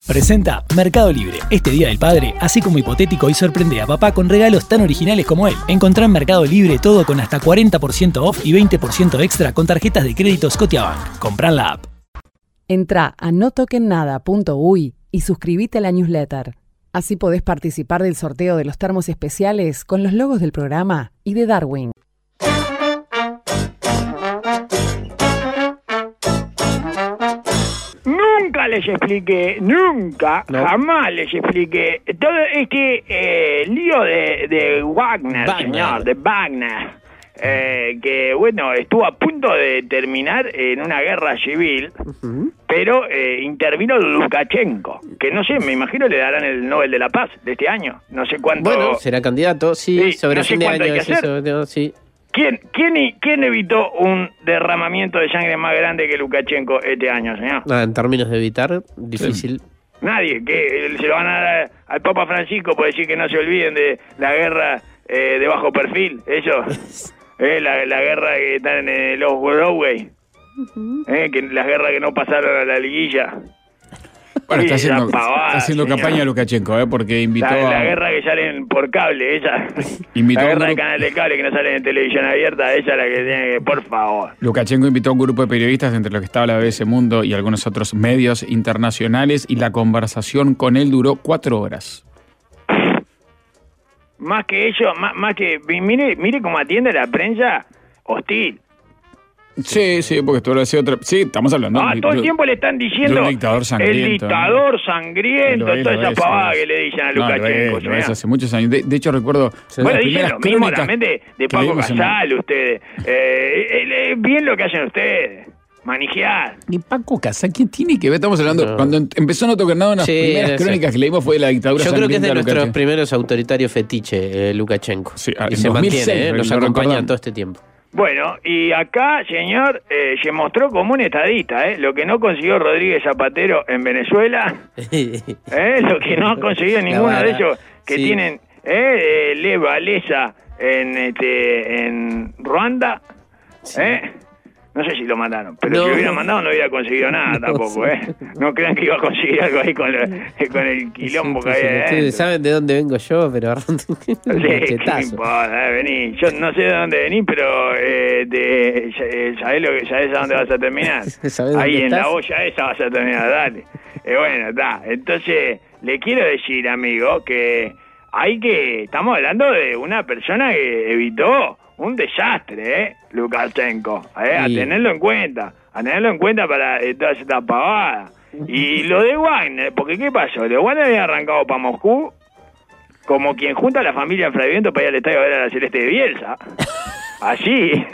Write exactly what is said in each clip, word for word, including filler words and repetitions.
Presenta Mercado Libre, este Día del Padre, así como hipotético y sorprende a papá con regalos tan originales como él. Encontrá en Mercado Libre todo con hasta cuarenta por ciento off y veinte por ciento extra con tarjetas de crédito Scotiabank. Comprá en la app. Entrá a no toquen nada punto uy y suscríbete a la newsletter. Así podés participar del sorteo de los termos especiales con los logos del programa y de Darwin. Nunca les expliqué, nunca, No. jamás les expliqué todo este eh, lío de, de Wagner, Wagner. señor, de Wagner, eh, que bueno, estuvo a punto de terminar en una guerra civil, Uh-huh. pero eh, intervino Lukashenko, que no sé, me imagino le darán el Nobel de la Paz de este año, no sé cuánto... Bueno, será candidato, sí, Sí, sobre no sé fin de cuánto año hay que es hacer. eso, no, sí. ¿Quién, quién, y- ¿Quién evitó un derramamiento de sangre más grande que Lukashenko este año, señor? Ah, en términos de evitar, difícil. Nadie, que eh, se lo van a dar al Papa Francisco por decir que no se olviden de la guerra eh, de bajo perfil, eso, eh, la, la guerra que están en los Broadway, eh, que las guerras que no pasaron a la liguilla. Bueno, está Sí, haciendo, esa pavada, está haciendo señor. campaña Lukashenko, ¿eh? Porque invitó La, la a... guerra que salen por cable, esa, Invitó la a un guerra de grupo- canal de cable que no salen en televisión abierta, esa es la que tiene que, por favor. Lukashenko invitó a un grupo de periodistas, entre los que estaba la B B C Mundo y algunos otros medios internacionales, y la conversación con él duró cuatro horas. Más que ello, más, más que, mire, mire cómo atiende la prensa hostil. Sí, sí, porque esto lo decía otra... Sí, estamos hablando... Ah, de- todo el de- tiempo le están diciendo de un dictador sangriento, el dictador sangriento, Lo es, toda lo esa es, pavada lo es. que le dicen a No, lo Lukashenko. es, lo es, señor. hace muchos años. De, de hecho, recuerdo... Sí. Bueno, las dicen primeras lo mismo crónicas también de, de que Paco vimos en- Casal, ustedes. Eh, eh, eh, bien lo que hacen ustedes, manijear. Ni Paco Casal, ¿qué tiene que ver? Estamos hablando... No. Cuando em- empezó No Tocar Nada, unas Sí, primeras sí. crónicas que leímos fue de la dictadura Yo creo que es de sangrienta nuestros Lukashenko. primeros autoritarios fetiche, eh, Lukashenko. Sí, ah, y en se dos mil seis, mantiene, eh, nos lo acompaña recordamos. todo este tiempo. Bueno, y acá, señor, eh, se mostró como un estadista, ¿eh? Lo que no consiguió Rodríguez Zapatero en Venezuela, ¿eh? Lo que no ha conseguido La ninguno vara, de ellos que sí. tienen, ¿eh? Eh, Leva, Lesa en, este, en Ruanda, ¿eh? No sé si lo mandaron, pero No. si lo hubieran mandado no hubiera conseguido nada No, tampoco, sí. ¿eh? No crean que iba a conseguir algo ahí con, lo- con el quilombo que Sí, había sí, adentro. ustedes saben de dónde vengo yo, pero Sí, ¿qué me cachetazo. importa? Eh, vení. Yo no sé de dónde venís, pero eh, de, eh, ¿sabés, lo que, ¿sabés a dónde vas a terminar? ¿Sabés dónde Ahí en estás? la olla esa vas a terminar, dale. Eh, bueno, está. Entonces, le quiero decir, amigo, que hay que... Estamos hablando de una persona que evitó un desastre, ¿eh? Lukashenko. ¿eh? A Y- tenerlo en cuenta. A tenerlo en cuenta para eh, toda esta pavada. Y lo de Wagner, porque ¿qué pasó? De Wagner había arrancado para Moscú como quien junta a la familia en Fradiviento para ir al estadio a ver a la Celeste de Bielsa. Así.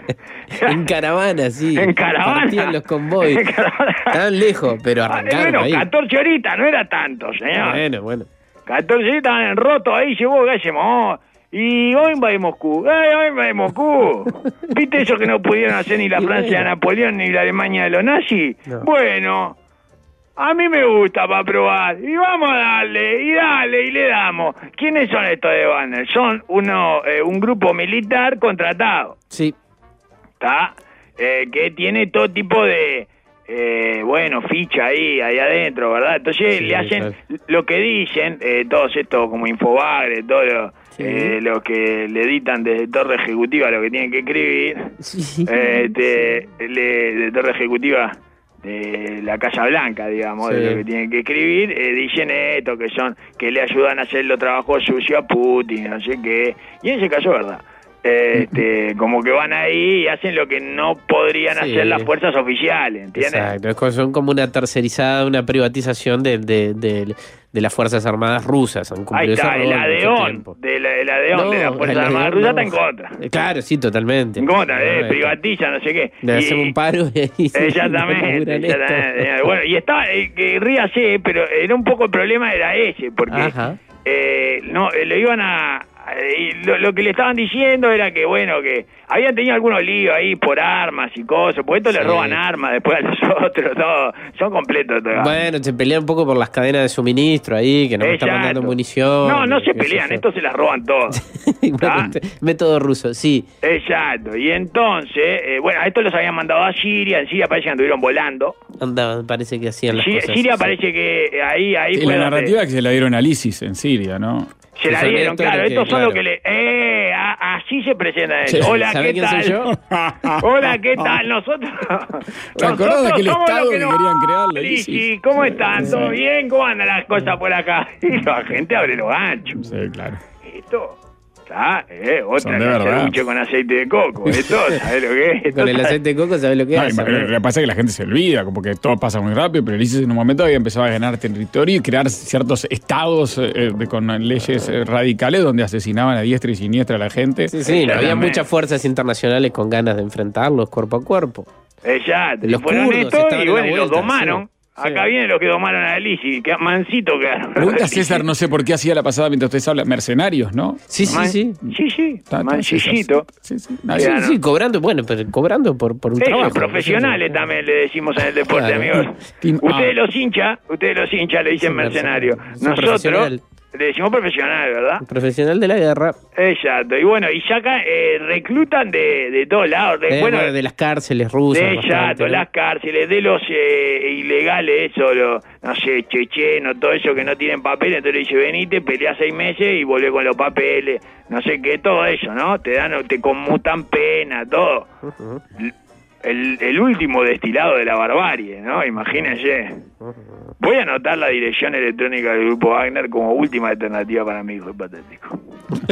En caravana, sí. En caravana. Partían los convoys. En caravana. Estaban lejos, pero arrancaron Bueno, ahí. catorce horitas, no era tanto, señor. Bueno, bueno. catorce horitas estaban en roto ahí, llegó, ¿qué hacemos? Oh, y hoy invade Moscú. ¡Eh, hoy invade Moscú! ¿Viste eso que no pudieron hacer ni la Y Francia de bueno. Napoleón ni la Alemania de los nazis? No. Bueno, a mí me gusta para probar. Y vamos a darle, y dale, y le damos. ¿Quiénes son estos de Banner? Son uno, eh, un grupo militar contratado. Sí. ¿Está? Eh, que tiene todo tipo de, eh, bueno, ficha ahí, ahí adentro, ¿verdad? Entonces Sí, le hacen claro. lo que dicen, eh, todos estos como Infobagre, todo lo, Sí. eh, lo que le editan desde Torre Ejecutiva, lo que tienen que escribir, Sí. eh, de, le- de Torre Ejecutiva de la Casa Blanca, digamos, Sí. de lo que tienen que escribir, eh, dicen esto, que son, que le ayudan a hacer los trabajos sucios a Putin, no sé qué, y en ese caso, ¿verdad? Este, como que van ahí y hacen lo que no podrían Sí. hacer las fuerzas oficiales, ¿entiendes? Exacto, es como- son como una tercerizada, una privatización de, de, de, de las Fuerzas Armadas rusas. Han Ahí cumplido está, ese el rol mucho ADEON, tiempo. de la, el ADEON No, de la Fuerza el Armada ADEON rusa no. está en contra. Eh, Claro, sí, totalmente. En contra, eh, Correcto. privatiza, no sé qué. Le Y- hacemos un paro y ahí sí, Exactamente, inauguran esto. exactamente. Bueno, y estaba, eh, que ríase, pero era un poco el problema era ese, porque Ajá. eh, no, eh, lo iban a, y lo, lo que le estaban diciendo era que, bueno, que habían tenido algunos líos ahí por armas y cosas, porque estos sí. le roban armas después a los otros, todo, son completos todos. Bueno, se pelean un poco por las cadenas de suministro ahí, que nos están mandando munición. No, no se pelean, estos se las roban todos. ¿Ah? Método ruso, sí. Exacto, y entonces, eh, bueno, a estos los habían mandado a Siria, en Siria parece que anduvieron volando. Andaban, parece que hacían las Siria, cosas. Siria sí. parece que ahí, ahí sí, fue la donde... narrativa que se la dieron al ISIS en Siria, ¿no? Se la dieron, claro, estos que, son claro. los que le... Eh, a, así se presentan ellos. Sí. Hola, ¿qué quién tal? Soy yo? Hola, ¿qué tal? Nosotros... ¿Te acordás de aquel estado que, que no... querían crearlo? Sí, sí, ¿cómo están? Sí. ¿Todo bien? ¿Cómo andan las cosas por acá? Y la gente abre los ganchos. Sí, claro. Esto... Ah, eh, otra caceruche con aceite de coco. Esto, ¿sabes lo que es? Esto, con el aceite de coco, ¿sabes lo que no, es? Lo que pasa es que la gente se olvida, como que todo pasa muy rápido, pero el ISIS en un momento había empezado a ganar territorio y crear ciertos estados eh, de, con leyes eh, radicales donde asesinaban a diestra y siniestra a la gente. Sí, sí, no había muchas fuerzas internacionales con ganas de enfrentarlos cuerpo a cuerpo. Exacto. Los fueron kurdos estos estaban y bueno, en la vuelta, los domaron. Sí. Acá sí. vienen los que domaron a Elisi, que mansito quedaron. Pregunta César, no sé por qué hacía la pasada mientras ustedes hablan, mercenarios, ¿no? Sí, sí, Man, sí. Sí, sí, mansillito. Sí, sí, no, sí, sí, cobrando, bueno, pero cobrando por, por un Ellos, trabajo. profesionales también le decimos en el deporte, claro. amigos. Team ustedes los hinchas, ustedes los hinchas le dicen mercenario. Nosotros... Le decimos profesional, ¿verdad? Profesional de la guerra. Exacto. Y bueno, y ya acá eh, reclutan de, de todos lados. De, eh, bueno, de las cárceles rusas. De, exacto, ¿no? Las cárceles, de los eh, ilegales, eso, lo, no sé, chechenos, todo eso que no tienen papeles. Entonces le dice, venite, pelea seis meses y volvé con los papeles. No sé qué, todo eso, ¿no? Te dan, te conmutan pena, todo. Uh-huh. El, el último destilado de la barbarie, ¿no? Imagínense. Voy a anotar la dirección electrónica del grupo Wagner como última alternativa para mi hijo hipotético.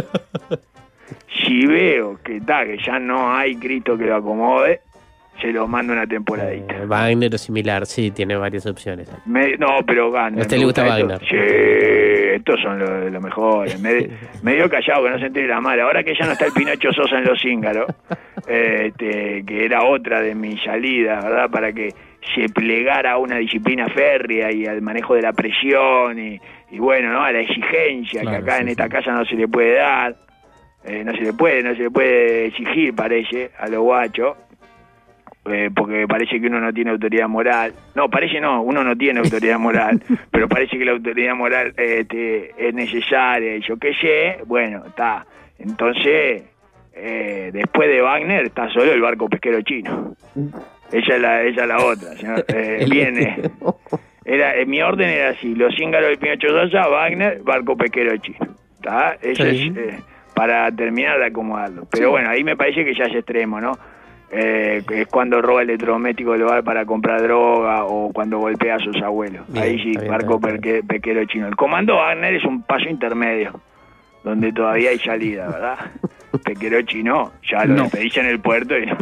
Si veo que está, que ya no hay Cristo que lo acomode, se lo mando una temporadita. Eh, Wagner o similar, sí, tiene varias opciones. Me, no, pero Wagner. ¿A usted le gusta Wagner? Sí, estos son los lo mejores. Me, medio callado, que no se entere la mala. Ahora que ya no está el Pinocho Sosa en los cíngaros, este, que era otra de mis salidas, ¿verdad? Para que se plegara a una disciplina férrea y al manejo de la presión y, y bueno, ¿no? A la exigencia, claro, que acá sí, en esta sí. casa no se le puede dar. Eh, no se le puede, no se le puede exigir, parece, a los guachos. Eh, porque parece que uno no tiene autoridad moral. No, parece no, uno no tiene autoridad moral, pero parece que la autoridad moral este, es necesaria, y yo qué sé, bueno, está. Entonces, eh, después de Wagner está solo el barco pesquero chino. Ella es la, ella es la otra, señor. Eh, viene. Era, eh, mi orden era así, los cíngaros del Pinocho Sosa, Wagner, barco pesquero chino. ¿Está? Eso sí. es eh, para terminar de acomodarlo. Pero sí. bueno, ahí me parece que ya es extremo, ¿no? Eh, es cuando roba electrodoméstico del lugar para comprar droga o cuando golpea a sus abuelos. Bien, ahí sí, bien, barco peque, pequero chino. El comando Wagner es un paso intermedio, donde todavía hay salida, ¿verdad? Pequero chino, ya lo no. despedís en el puerto y no.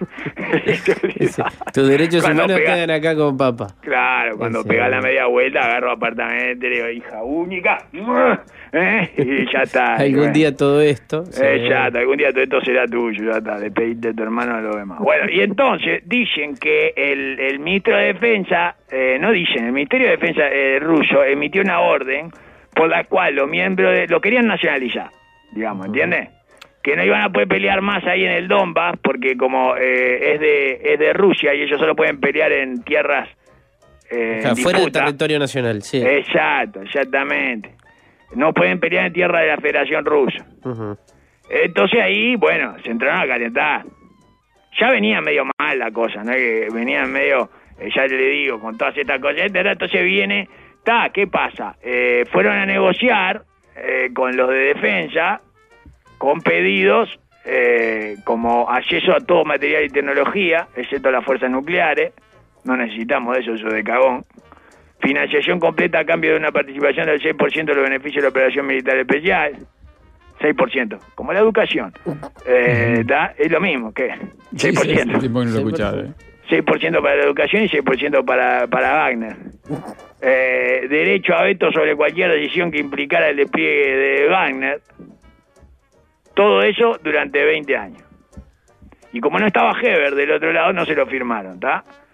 Sí. Tus derechos cuando humanos pega, quedan acá con papá. Claro, cuando sí, pega la media vuelta, agarro apartamento y le digo, hija única, ¿eh? Y ya está. Algún bueno. día todo esto. Eh, ya está, algún día todo esto será tuyo, ya está, despediste a tu hermano a lo demás. Bueno, y entonces dicen que el, el ministro de Defensa, eh, no dicen, el Ministerio de Defensa eh, ruso emitió una orden por la cual los miembros de, lo querían nacionalizar, digamos, ¿entiendes? Que no iban a poder pelear más ahí en el Donbass, porque como eh, es de es de Rusia y ellos solo pueden pelear en tierras eh, o sea, fuera del territorio nacional, sí. Exacto, exactamente. No pueden pelear en tierra de la Federación Rusa. Uh-huh. Entonces ahí, bueno, se entraron a calentar. Ya venía medio mal la cosa, ¿no? Que venían medio, eh, ya le digo, con todas estas cosas. Entonces viene, ta, ¿qué pasa? Eh, fueron a negociar eh, con los de defensa, con pedidos eh, como acceso a todo material y tecnología, excepto las fuerzas nucleares, no necesitamos de eso, eso de cagón, financiación completa a cambio de una participación del seis por ciento de los beneficios de la operación militar especial, seis por ciento, como la educación, eh, ¿da? Es lo mismo, ¿qué? seis por ciento. Sí, sí, sí, escuchado, ¿eh? seis por ciento para la educación y seis por ciento para, para Wagner. Eh, derecho a veto sobre cualquier decisión que implicara el despliegue de Wagner. Todo eso durante veinte años. Y como no estaba Heber del otro lado, no se lo firmaron, ¿está?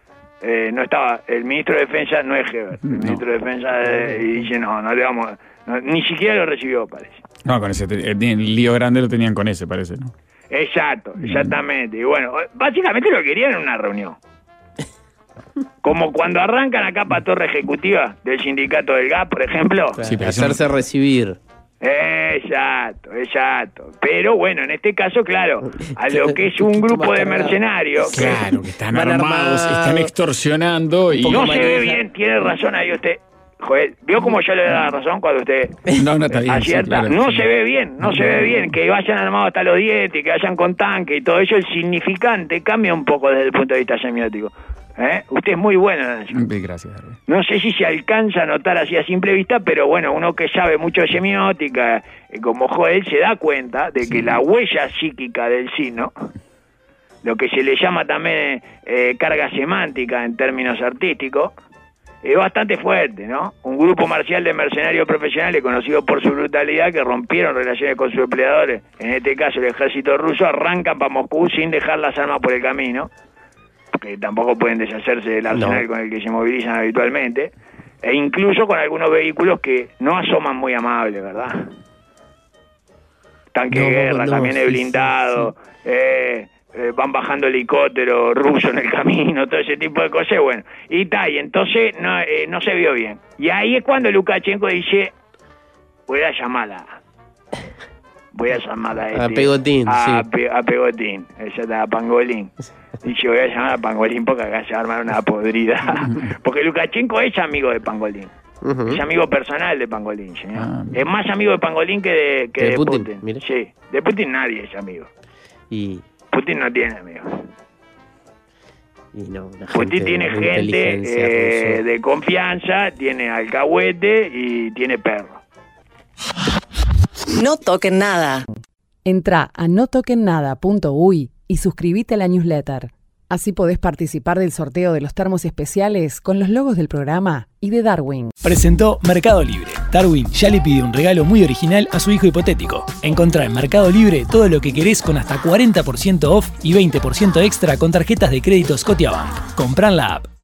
eh, no estaba, el ministro de Defensa no es Hebert, el No. ministro de Defensa eh, y dice, no, no le vamos, no, ni siquiera lo recibió, parece. No, con ese, el lío grande lo tenían con ese, parece, ¿no? Exacto, exactamente. Y bueno, básicamente lo querían en una reunión. Como cuando arrancan acá para Torre Ejecutiva del sindicato del G A P, por ejemplo. Sí, pero Hacerse recibir. Exacto, exacto. Pero bueno, en este caso, claro, a lo que es un grupo de mercenarios. Claro, que están Van armados, armados. están extorsionando y... No se ve maneja. bien, tiene razón ahí usted. Joder, ¿vio cómo yo le da la razón cuando usted No, no está bien. sí, acierta? claro. No se ve bien, no se ve bien. Que vayan armados hasta los dientes, que vayan con tanque y todo eso, el significante cambia un poco desde el punto de vista semiótico. ¿Eh? Usted es muy bueno, Nancy. Sí, Gracias, Darby. No sé si se alcanza a notar así a simple vista, pero bueno, uno que sabe mucho de semiótica, eh, como Joel, se da cuenta de que la huella psíquica del signo, lo que se le llama también eh, carga semántica en términos artísticos, es bastante fuerte, ¿no? Un grupo marcial de mercenarios profesionales conocidos por su brutalidad que rompieron relaciones con sus empleadores, en este caso el ejército ruso, arrancan para Moscú sin dejar las armas por el camino, porque tampoco pueden deshacerse del arsenal No. con el que se movilizan habitualmente, e incluso con algunos vehículos que no asoman muy amables, ¿verdad? Tanque No, de guerra, no, camiones sí, blindados, eh, eh, van bajando helicópteros rusos en el camino, todo ese tipo de cosas, bueno. Y tal, y entonces no, eh, no se vio bien. Y ahí es cuando Lukashenko dice, voy a llamarla. Voy a llamar a, este, A Pegotín, a, sí. Pe- a Pegotín, ella está a Pangolín. Dice, voy a llamar a Pangolín porque acá se va a armar una podrida. Porque Lukashenko es amigo de Pangolín. Ujú. Es amigo personal de Pangolín, señor. Ah, es más amigo de Pangolín que de, que De de Putin, Putin. mire. Sí, de Putin nadie es amigo. Y, Putin no tiene amigos. y no, una Putin gente tiene de gente inteligencia eh, ruso. de confianza, tiene alcahuete y tiene perro. No toquen nada. Entrá a no toquen nada punto uy y suscríbete a la newsletter. Así podés participar del sorteo de los termos especiales con los logos del programa y de Darwin. Presentó Mercado Libre. Darwin ya le pidió un regalo muy original a su hijo hipotético. Encontrá en Mercado Libre todo lo que querés con hasta cuarenta por ciento off y veinte por ciento extra con tarjetas de crédito Scotiabank. Comprá en la app.